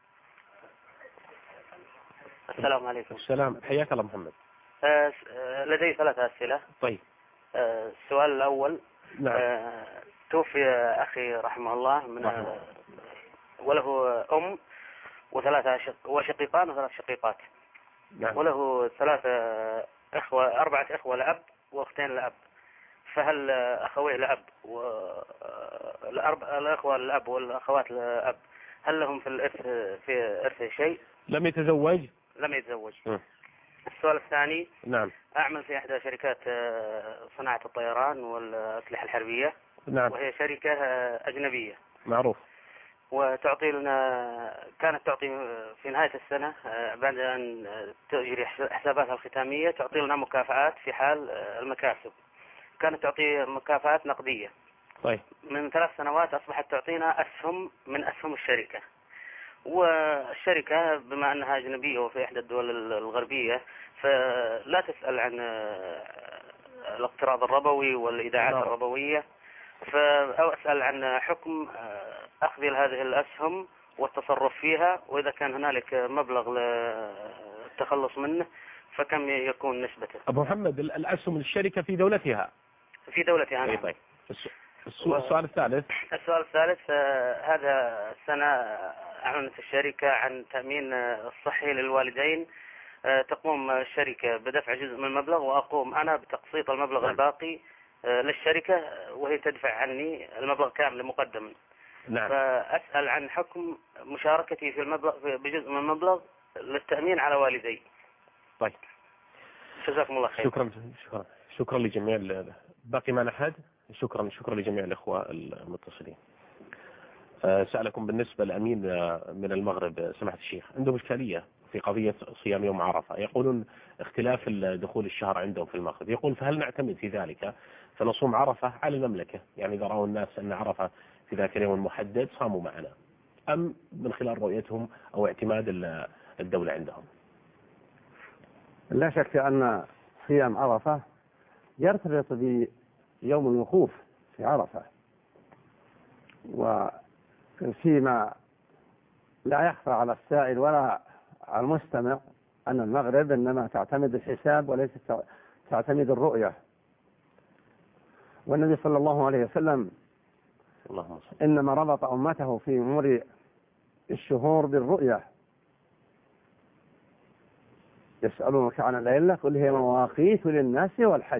السلام عليكم. السلام، حياك الله محمد. لدي 3 أسئلة. طيب. السؤال الأول. نعم. توفي أخي رحمه الله من وله أم وشقيقان و3 شقيقات. نعم. وله 4 إخوة لأب وأختين لأب. فهل أخويه لأب والأخوة لأب والأخوات لأب هل لهم في إرث شيء؟ لم يتزوج؟ لم يتزوج. السؤال الثاني. نعم. أعمل في إحدى شركات صناعة الطيران والأسلحة الحربية. نعم. وهي شركة أجنبية. معروف. وتعطي لنا، كانت تعطي في نهاية السنة بعد أن تجري حساباتها الختامية تعطي لنا مكافآت في حال المكاسب. كانت تعطي مكافآت نقدية. طيب. من 3 سنوات أصبحت تعطينا أسهم من أسهم الشركة. والشركة بما أنها أجنبية وفي إحدى الدول الغربية فلا تسأل عن الاقتراض الربوي والإيداعات الربوية، أو أسأل عن حكم أخذ هذه الأسهم والتصرف فيها، وإذا كان هنالك مبلغ للتخلص منه فكم يكون نسبته. أبو محمد، الأسهم الشركة في دولتها؟ في دولتها. نعم. طيب. السؤال الثالث. السؤال الثالث. هذا السنة أعلنت الشركة عن تأمين الصحي للوالدين. تقوم الشركة بدفع جزء من المبلغ وأقوم أنا بتقسيط المبلغ الباقي للشركة، وهي تدفع عني المبلغ كامل مقدما. نعم. فأسأل عن حكم مشاركتي في المبلغ بجزء من المبلغ للتأمين على والدي. طيب. جزاكم الله خير. شكرا لجميع. باقي معنا أحد؟ شكرا لجميع الأخوة المتصلين. سألكم بالنسبة لأمين من المغرب سماحة الشيخ، عندهم إشكالية في قضية صيام يوم عرفة. يقولون اختلاف دخول الشهر عندهم في المغرب. يقول فهل نعتمد في ذلك فنصوم عرفة على المملكة، يعني إذا رأوا الناس أن عرفة في ذاك اليوم المحدد صاموا معنا، أم من خلال رؤيتهم أو اعتماد الدولة عندهم؟ لا شك أن صيام عرفة يرتبط بيوم الوقوف في عرفة، وفيما لا يخفى على السائل ولا على المستمع أن المغرب إنما تعتمد الحساب وليست تعتمد الرؤية. والنبي صلى الله عليه وسلم إنما ربط أمته في أمور الشهور بالرؤية. يسألونك عن العلة قل هي مواقيت للناس والحج،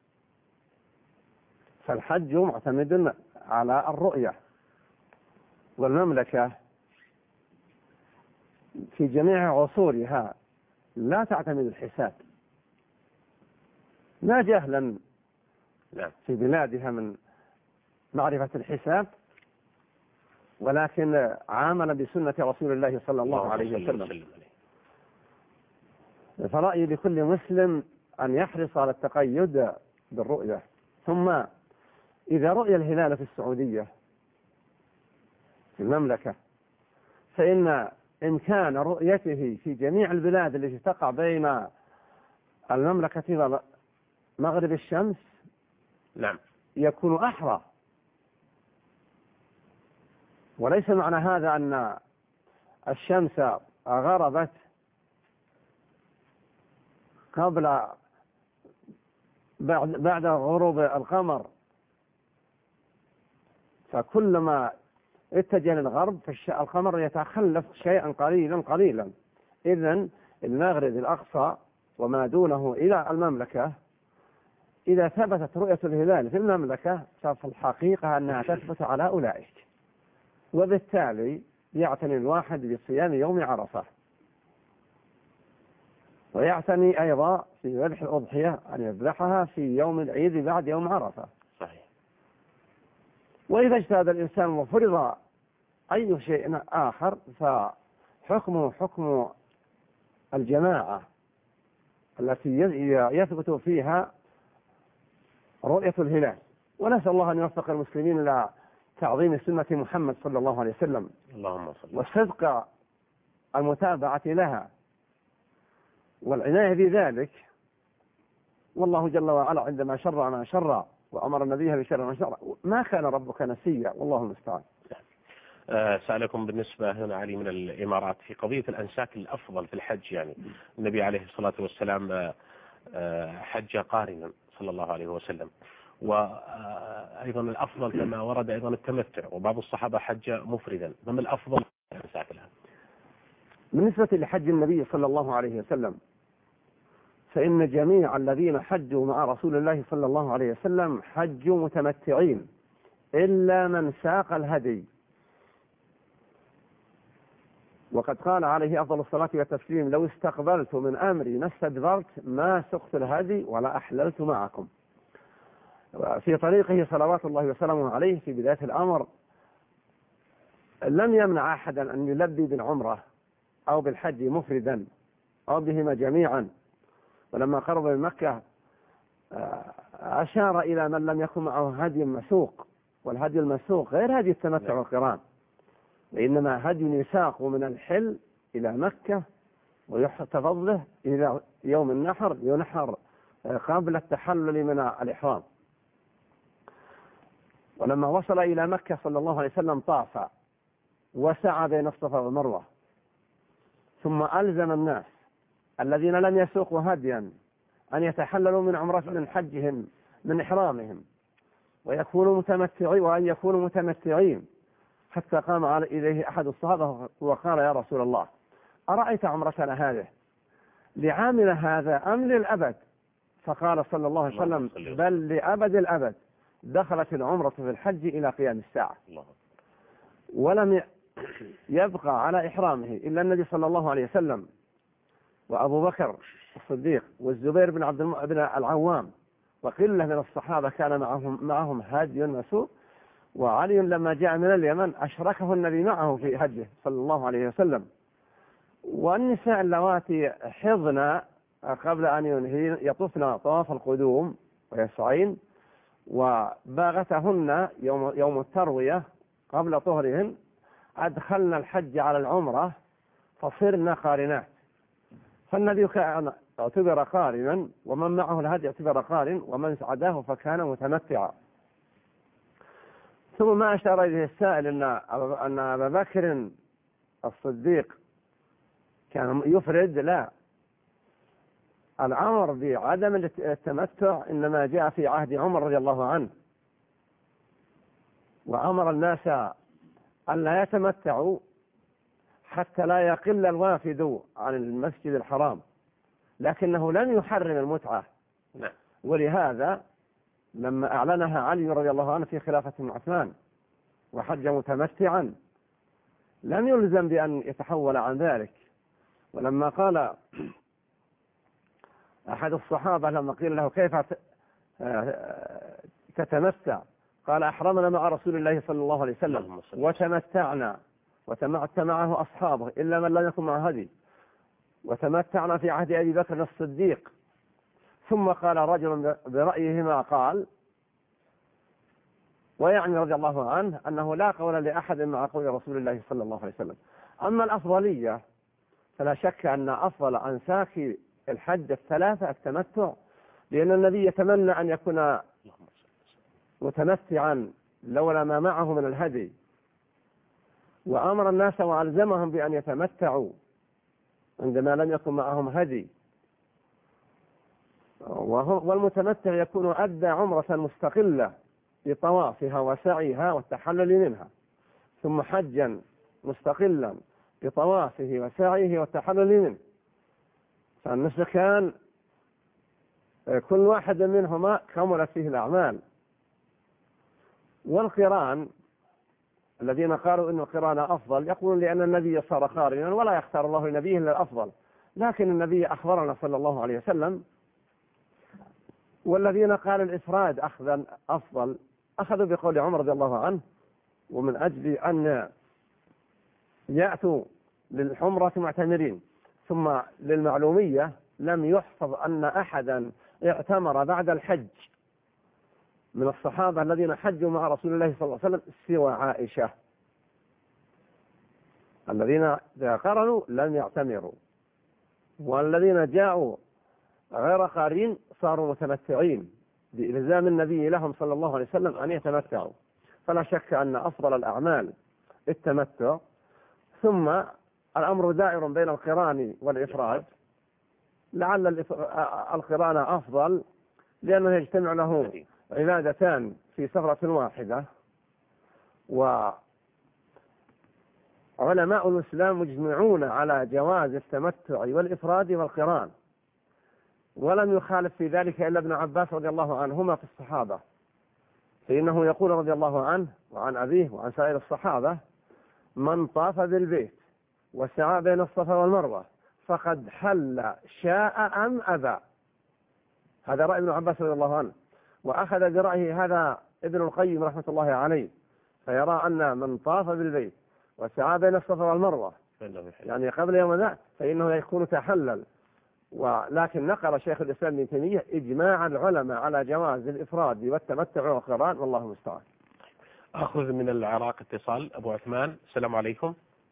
فالحج معتمد على الرؤية. والمملكة في جميع عصورها لا تعتمد الحساب، لا جهلا في بلادها من معرفة الحساب، ولكن عامل بسنة رسول الله صلى الله عليه وسلم. فرأيي لكل مسلم أن يحرص على التقيد بالرؤية. ثم إذا رؤي الهلال في السعودية في المملكة فإن إمكان رؤيته في جميع البلاد التي تقع بين المملكة ومغرب الشمس نعم يكون أحرى. وليس معنى هذا أن الشمس غربت قبل بعد غروب القمر، فكلما اتجه للغرب فالقمر يتخلف شيئا قليلا. إذن المغرب الأقصى وما دونه إلى المملكة إذا ثبتت رؤية الهلال في المملكة ففي الحقيقة أنها تثبت على أولئك، وبالتالي يعتني الواحد بصيام يوم عرفة، ويعتني أيضا في ذبح الأضحية أن يذبحها في يوم العيد بعد يوم عرفة. صحيح. وإذا اجتهد الإنسان وفرض أي شيء آخر فحكمه حكم الجماعة التي يثبت فيها رؤية الهلال. ونسأل الله أن يوفق المسلمين إلى تعظيم سنة محمد صلى الله عليه وسلم، اللهم صل، والصدق المتابعة لها والعناية بذلك. والله جل وعلا عندما شرع ما شرع وأمر النبي بشرع ما شرع ما كان ربك نسيا، والله المستعان. سألكم بالنسبة هنا علي من الإمارات في قضية الأنساك الأفضل في الحج، يعني النبي عليه الصلاة والسلام حج قارنا صلى الله عليه وسلم، وأيضا الأفضل كما ورد أيضا التمتع، وبعض الصحابة حج مفردا. من الأفضل الأنساك الآن؟ بالنسبة لحج النبي صلى الله عليه وسلم فإن جميع الذين حجوا مع رسول الله صلى الله عليه وسلم حجوا متمتعين إلا من ساق الهدي. وقد قال عليه أفضل الصلاة والتسليم: لو استقبلت من أمري ما استدبرت ما سقت الهدي ولا أحللت معكم. في طريقه صلوات الله وسلامه عليه في بداية الأمر لم يمنع أحدا أن يلبي بالعمرة أو بالحج مفردا أو بهما جميعا. ولما قرب من مكة أشار إلى من لم يكن معه هدي مسوق، والهدي المسوق غير هدي التمتع والقران، وإنما هدي يساق من الحل إلى مكة ويحتفظ له إلى يوم النحر، ينحر قبل التحلل من الإحرام. ولما وصل إلى مكة صلى الله عليه وسلم طاف وسعى بين الصفا والمروة، ثم ألزم الناس الذين لم يسوقوا هديا أن يتحللوا من عمرة من حجهم من إحرامهم ويكونوا متمتعين، وأن يكونوا متمتعين، حتى قام إليه أحد الصحابة وقال: يا رسول الله، أرأيت عمرتنا هذه لعامنا هذا أم للأبد؟ فقال صلى الله عليه وسلم: بل لأبد الأبد، دخلت العمرة في الحج إلى قيام الساعة. ولم يبقى على إحرامه إلا النبي صلى الله عليه وسلم وأبو بكر الصديق والزبير بن العوام، وقلة من الصحابة كان معهم هدي مسوق. وعلي لما جاء من اليمن أشركه النبي معه في هديه صلى الله عليه وسلم. والنساء اللواتي حضن قبل أن يطفن طواف القدوم ويسعين، وباغتهن يوم التروية قبل طهرهن أدخلنا الحج على العمرة فصرنا قارنات. فالنبي كان اعتبر قارنا، ومن معه الهدي اعتبر قارن، ومن عداه فكان متمتعا. ثم ما أشار إليه السائل أن أبا بكر الصديق كان يفرد، لا، الأمر بعدم التمتع إنما جاء في عهد عمر رضي الله عنه، وأمر الناس أن لا يتمتعوا حتى لا يقل الوافد عن المسجد الحرام، لكنه لم يحرم المتعة. ولهذا لما أعلنها علي رضي الله عنه في خلافة عثمان وحج متمتعا لم يلزم بأن يتحول عن ذلك. ولما قال أحد الصحابة لما قيل له: كيف تتمتع؟ قال: أحرمنا مع رسول الله صلى الله عليه وسلم وتمتعنا، وتمتع معه أصحابه إلا من لم يكن معه هدي، وتمتعنا في عهد أبي بكر الصديق. ثم قال رجل برأيه ما قال، ويعني رضي الله عنه أنه لا قول لأحد مع قول رسول الله صلى الله عليه وسلم. أما الأفضلية فلا شك أن أفضل أنساك الحج الثلاثة التمتع، لأن النبي يتمنى أن يكون متمتعا لولا ما معه من الهدي، وأمر الناس وألزمهم بأن يتمتعوا عندما لم يكن معهم هدي. والمتمتع يكون أدى عمرة مستقلة بطوافها وسعيها والتحلل منها، ثم حجا مستقلا بطوافه وسعيه والتحلل منه. فالنسكان كل واحد منهما كملت فيه الأعمال. والقران الذين قالوا إن القران أفضل يقولون لأن النبي صار قارنا ولا يختار الله لنبيه إلا الأفضل، لكن النبي أخبرنا صلى الله عليه وسلم. والذين قالوا الإفراد أفضل أخذوا بقول عمر رضي الله عنه، ومن أجل أن يأتوا للحمرة معتمرين. ثم للمعلومية لم يحفظ أن أحدا اعتمر بعد الحج من الصحابة الذين حجوا مع رسول الله صلى الله عليه وسلم سوى عائشة. الذين قرنوا لم يعتمروا، والذين جاءوا غير قارين صاروا متمتعين بإلزام النبي لهم صلى الله عليه وسلم أن يتمتعوا. فلا شك أن أفضل الأعمال التمتع. ثم الأمر دائر بين القران والإفراد، لعل القران أفضل لأنه يجتمع له عبادتان في سفرة واحدة. وعلماء الإسلام مجمعون على جواز التمتع والإفراد والقران، ولم يخالف في ذلك إلا ابن عباس رضي الله عنهما في الصحابة، فإنه يقول رضي الله عنه وعن أبيه وعن سائر الصحابة: من طاف بالبيت وسعى بين الصفا والمروة فقد حل شاء أم أبى. هذا رأي ابن عباس رضي الله عنه، وأخذ برأيه هذا ابن القيم رحمة الله عليه، فيرى أن من طاف بالبيت وسعى بين الصفا والمروة يعني قبل يوم ذا فإنه يكون تحلل. ولكن نقل شيخ الإسلام ابن تيمية إجماع العلماء على جواز الإفراد والتمتع والقران، والله المستعان. أخذ من العراق اتصال. أبو عثمان، السلام عليكم.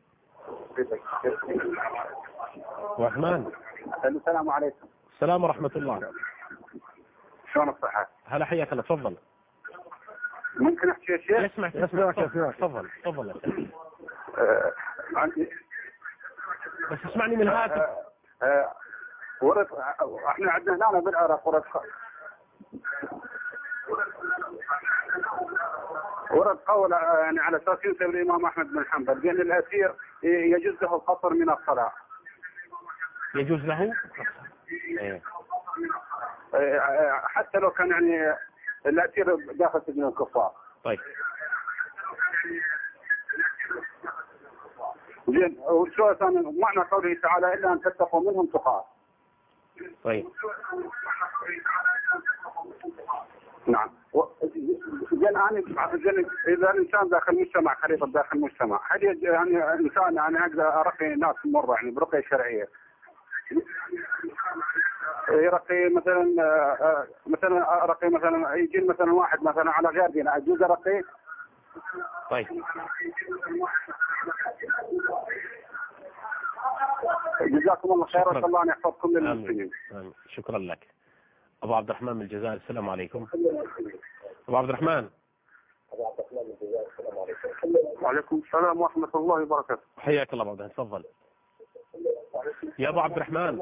أبو عثمان. السلام عليكم. السلام ورحمة الله. شلون الصحة؟ هلا، حياك الله، تفضل. ممكن أحكي يا شيخ؟ اسمعك. تفضل يا شيخ. عندي بس اسمعني من الهاتف. ورد احنا عندنا هنا بالعراق ورد قول يعني على اساس ينسب الامام احمد بن حنبل بان الاسير يجوز له القصر من الصلاه. يجوز له؟ حتى لو كان يعني الاسير داخل سجن الكفار. طيب. زين، والسؤال الثاني معنى قوله تعالى الا ان تتقوا منهم تقاه. طيب. نعم. اذا الانسان داخل مجتمع خليط داخل مجتمع، هل يعني انسان يعني اقدر ارقي ناس مره يعني برقيه شرعيه؟ يرقي مثلا ارقي مثلا يجي مثلا واحد مثلا على غير دين، اجوز ارقيه؟ طيب. جزاكم الله خير، وصلى الله ان يحفظكم للمسلمين. شكرا لك. ابو عبد الرحمن من الجزائر، السلام عليكم. ابو عبد الرحمن. وعليكم السلام ورحمه الله وبركاته. حياك الله ابو عبد الرحمن، تفضل. يا ابو عبد الرحمن.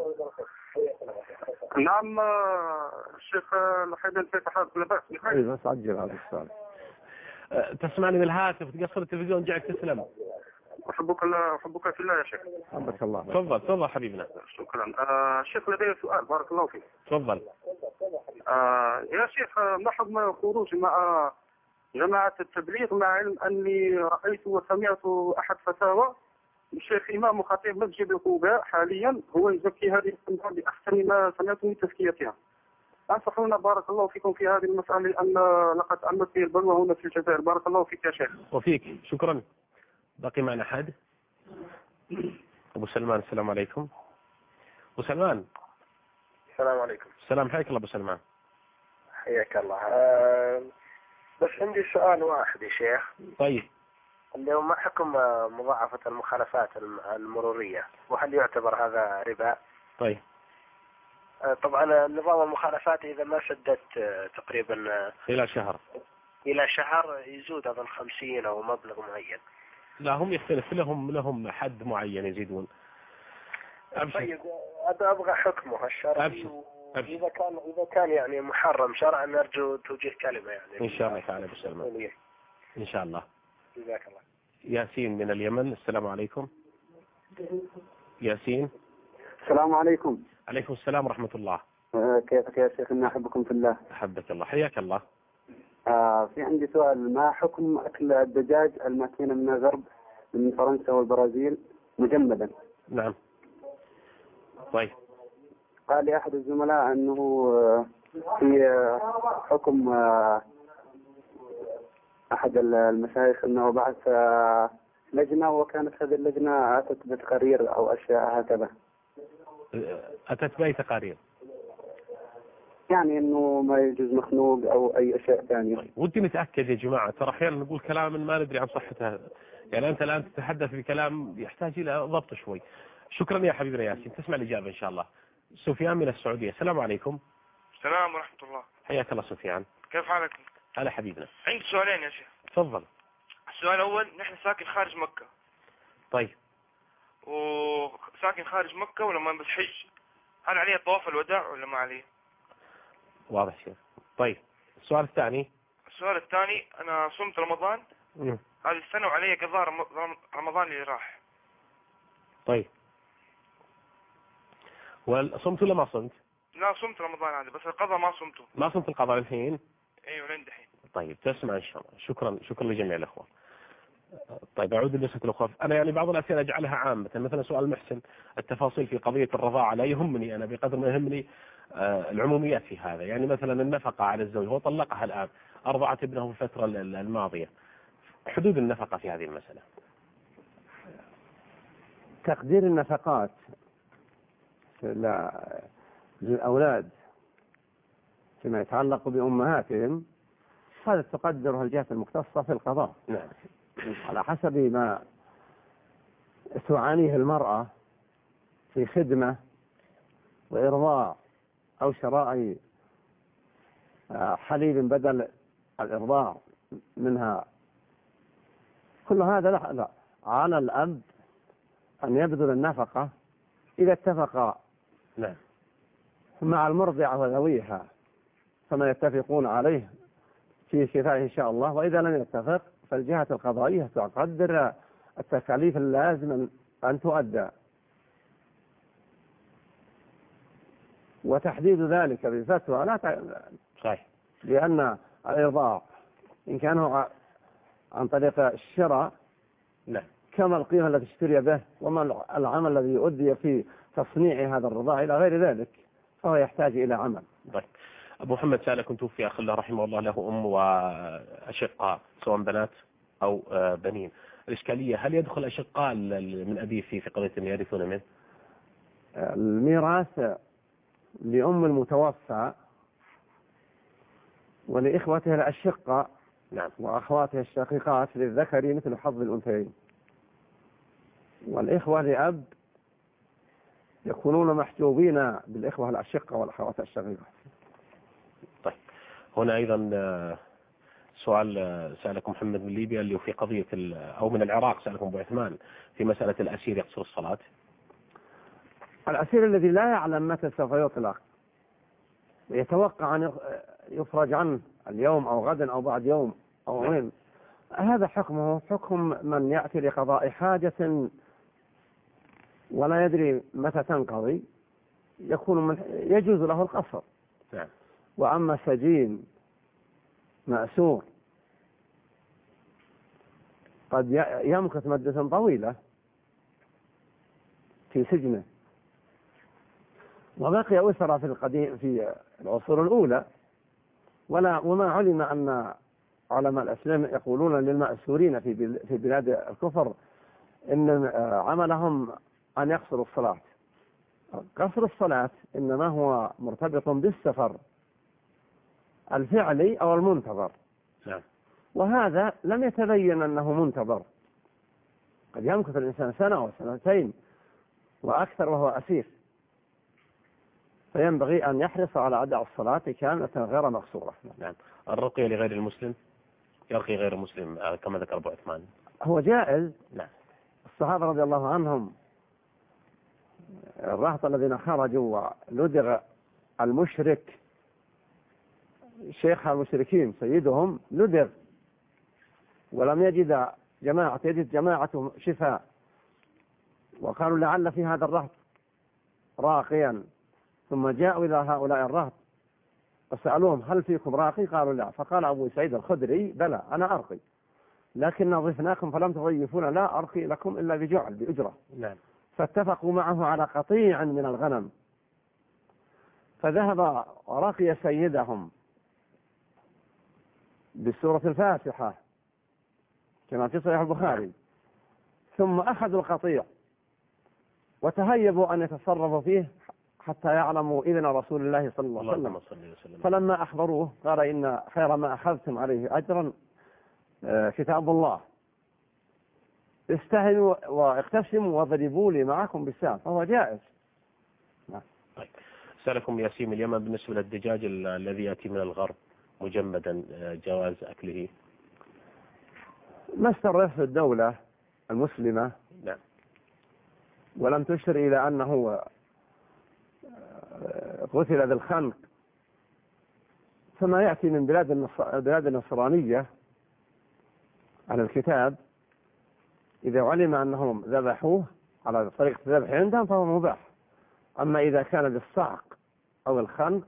نعم الشيخ الحيدر في تحدث لباس. ايوه بس عجل هذا السؤال. تسمعني من الهاتف، تقصر التلفزيون، جعك تسلم. أحبك الله وأحبك في الله يا شيخ. حبك الله. تفضل حبيبنا. شكرا. شيخ لدي سؤال بارك الله فيك. تفضل. يا شيخ، ما حكم خروج مع جماعة التبليغ مع علم أني رأيت وسمعت أحد فتاوى الشيخ إمام وخطيب مسجد قباء حاليا هو يزكي هذه السنة بأحسن ما سمعت من تزكيتها. أنصحونا بارك الله فيكم في هذه المسألة لأن لقد عمت به البلوى هنا في الجزائر. بارك الله فيك يا شيخ. وفيك، شكرا. باقي معنا أحد؟ أبو سلمان، السلام عليكم. أبو سلمان. السلام عليكم. السلام، حياك الله أبو سلمان. حياك الله. بس عندي سؤال واحد يا شيخ. طيب. اللي هو ما حكم مضاعفة المخالفات المرورية، وهل يعتبر هذا ربا؟ طيب. طبعا نظام المخالفات إذا ما سدت تقريبا إلى شهر إلى شهر يزود أظن 50 أو مبلغ معين. لا هم يختلف، لهم حد معين يزيدون. طيب أبغى حكمه الشرعي، إذا كان يعني محرم شرعا نرجو توجيه كلمة يعني. إن شاء الله تعالى بالسلامة. إن شاء الله. جزاك الله. ياسين من اليمن. السلام عليكم. ياسين. السلام عليكم. عليكم السلام ورحمة الله. كيفك يا شيخ؟ إني أحبكم في الله. أحبك الله، حياك الله. في عندي سؤال، ما حكم أكل الدجاج الماكينة من الغرب من فرنسا والبرازيل مجمدا؟ نعم. طيب. قال لي أحد الزملاء أنه في حكم أحد المشايخ أنه بعث لجنة، وكانت هذه اللجنة أتت بتقارير أو أشياء هكذا. أتت بأي تقارير؟ يعني أنه ما يجوز مخنوق أو أي أشياء ثانية. طيب. ودي نتأكد يا جماعة، ترى أحيانا نقول كلام ما ندري عن صحته، يعني أنت الآن تتحدث بكلام يحتاج إلى ضبط شوي. شكرا يا حبيبنا ياسين، تسمع الإجابة إن شاء الله. سفيان من السعودية. السلام عليكم. السلام ورحمة الله. حياك الله سفيان. كيف حالك؟ هلا حبيبنا. عندي سؤالين يا شيخ. تفضل. السؤال الأول، نحن ساكن خارج مكة. طيب. وساكن خارج مكة ولما بتحج هل عليه طواف الوداع ولا ما عليه؟ واضح شيخ. طيب السؤال الثاني. السؤال الثاني، أنا صمت رمضان هذه السنة وعلي قضاء رمضان اللي راح. طيب. وصمت ولا ما صمت؟ لا صمت رمضان هذا، بس القضاء ما صمته. ما صمت القضاء الحين؟ ايوه لين دحين. طيب تسمع ان شاء الله. شكرا لجميع الاخوه. طيب اعود لنسبة الاخوه، انا يعني بعض الاسئله اجعلها عامه، مثلا سؤال محسن التفاصيل في قضيه الرضاعه لا يهمني انا بقدر ما يهمني العموميات في هذا، يعني مثلا النفقه على الزوج، هو طلقها الان، ارضعت ابنه في الفتره الماضيه، حدود النفقه في هذه المساله. تقدير النفقات للأولاد فيما يتعلق بأمهاتهم هذا تقدرها الجهات المختصة في القضاء. نعم. على حسب ما تعانيه المرأة في خدمة وإرضاع أو شراء حليب بدل الإرضاع منها، كل هذا لا على الأب أن يبذل النفقة إذا اتفق نعم مع المرضعة وذويها فما يتفقون عليه في شفائه إن شاء الله، وإذا لم يتفق فالجهة القضائية تقدر التكاليف اللازم أن تؤدى، وتحديد ذلك بالفتوى لا صحيح، لأن الإرضاع إن كان هو عن طريق الشراء لا كما القيمة التي اشتري به وما العمل الذي يؤدي في تصنيع هذا الرضاع إلى غير ذلك فهو يحتاج إلى عمل. طيب. أبو محمد سألك توفي أخ الله رحمه الله له أم وأشقاء سواء بنات أو بنين، الإشكالية هل يدخل أشقاء من أبيه في قضية أن يرثون منه؟ الميراث لأم المتوفى ولإخوته الأشقاء نعم وأخواته الشقيقات للذكر مثل حظ الأنثيين، والإخوة لأب يكونون محجوبين بالإخوة الأشقة والأخوات الشقيقات. طيب هنا أيضا سؤال سألكم محمد من ليبيا اللي في قضية أو من العراق سألكم أبو عثمان في مسألة الأسير يقصر الصلاة. الأسير الذي لا يعلم متى سوف يطلق ويتوقع أن يفرج عنه اليوم أو غدا أو بعد يوم أو يومين، هذا حكمه حكم من يأتي لقضاء حاجة ولا يدري متى تنقضي، يجوز له القصر. نعم. وأما سجين مأسور قد يمكث مدة طويلة في سجنه وبقي أسرى في العصور الأولى، وما علم أن علماء الإسلام يقولون للمأسورين في بلاد الكفر إن عملهم أن يقصروا الصلاة. قصر الصلاة إنما هو مرتبط بالسفر الفعلي أو المنتظر. نعم. وهذا لم يتبين أنه منتظر، قد يمكث الإنسان سنة أو سنتين وأكثر وهو أسير، فينبغي أن يحرص على أداء الصلاة كاملة غير مقصورة. نعم. الرقية لغير المسلم يرقي غير مسلم كما ذكر أبو عثمان؟ هو جائز. نعم. الصحابة رضي الله عنهم الرهط الذين خرجوا ولدغ المشرك شيخ المشركين سيدهم لدغ ولم يجد جماعة شفاء، وقالوا لعل في هذا الرهط راقيا، ثم جاءوا إلى هؤلاء الرهط وسألوهم هل فيكم راقي؟ قالوا لا. فقال أبو سعيد الخدري بلى أنا أرقي، لكن ضفناكم فلم تضيفون، لا أرقي لكم إلا بجعل بأجرة. نعم. فاتفقوا معه على قطيع من الغنم، فذهب ورقي سيدهم بسورة الفاتحة كما في صحيح البخاري، ثم أخذوا القطيع وتهيبوا أن يتصرفوا فيه حتى يعلموا إذن رسول الله صلى الله عليه وسلم. فلما أخبروه قال إن خير ما أخذتم عليه أجرا كتاب الله، استهنوا واقتسموا واضربوا لي معكم بالسهم، فهو جائز. طيب. سألكم ياسين اليمن بالنسبة للدجاج الذي يأتي من الغرب مجمدا جواز أكله؟ ما استرف الدولة المسلمة. نعم. ولم تشر إلى أنه قتل بالخنق، فما يأتي من بلاد النصرانية على الكتاب إذا علم أنهم ذبحوه على طريقة الذبح عندهم فهو مباح. أما إذا كان بالصعق أو الخنق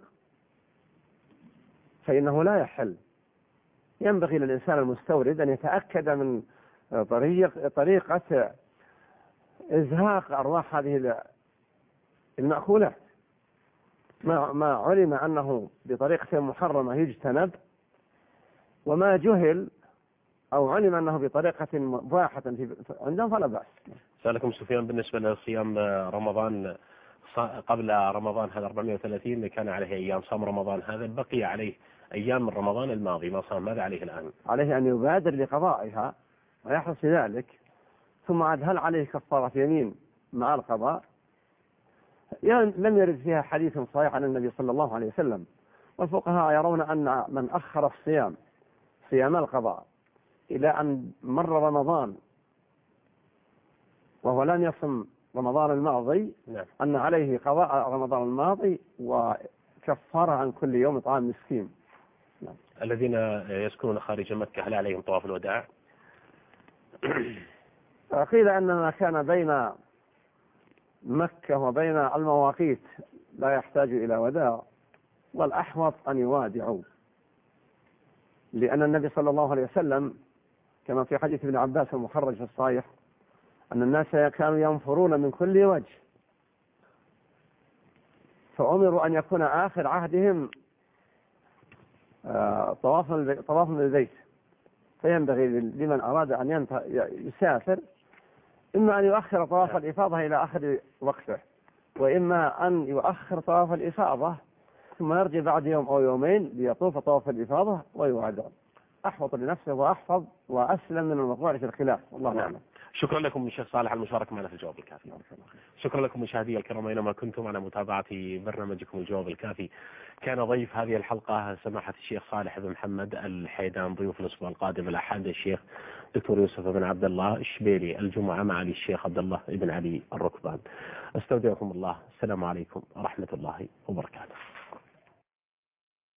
فإنه لا يحل. ينبغي للإنسان المستورد أن يتأكد من طريقة إزهاق أرواح هذه المأكولات. ما علم أنه بطريقة محرمة يجتنب، وما جهل أو علم أنه بطريقة مباحة عندهم فلا بأس. سألكم سفيان بالنسبة لصيام رمضان قبل رمضان هذا 430 كان عليه أيام، صام رمضان هذا بقي عليه أيام من رمضان الماضي ما صام، ماذا عليه الآن؟ عليه أن يبادر لقضائها ويحرص ذلك، ثم عاد هل عليه كفارة يمين مع القضاء؟ يعني لم يرد فيها حديث صحيح عن النبي صلى الله عليه وسلم، والفقهاء يرون أن من أخر الصيام صيام القضاء إلى أن مر رمضان وهو لم يصم رمضان الماضي، نعم. أن عليه قضاء رمضان الماضي وكفارة عن كل يوم طعام مسكين. نعم. الذين يسكنون خارج مكة هل عليهم طواف الوداع؟ قيل أن ما كان بين مكة وبين المواقيت لا يحتاج إلى وداع، والأحوط أن يوادعوا، لأن النبي صلى الله عليه وسلم كما في حديث ابن عباس المخرج في الصحيح أن الناس كانوا ينفرون من كل وجه، فأمروا أن يكون آخر عهدهم طواف بالبيت، فينبغي لمن أراد أن يسافر إما أن يؤخر طواف الإفاضة إلى آخر وقته، وإما أن يؤخر طواف الإفاضة ثم يرجع بعد يوم أو يومين ليطوف طواف الإفاضة ويوادع. أحفظ لنفسه وأحفظ وأسلم من الوقوع في الخلاف، والله أعلم. شكرا لكم الشيخ صالح على المشاركة معنا في الجواب الكافي. شكرا لكم مشاهدي الكرام أينما كنتم على متابعة برنامجكم الجواب الكافي. كان ضيف هذه الحلقة سماحة الشيخ صالح بن محمد الحيدان، ضيوف الأسبوع القادم الأحد الشيخ دكتور يوسف بن عبد الله الشبيلي، الجمعة مع علي الشيخ عبد الله بن علي الركبان. استودعكم الله، السلام عليكم ورحمة الله وبركاته.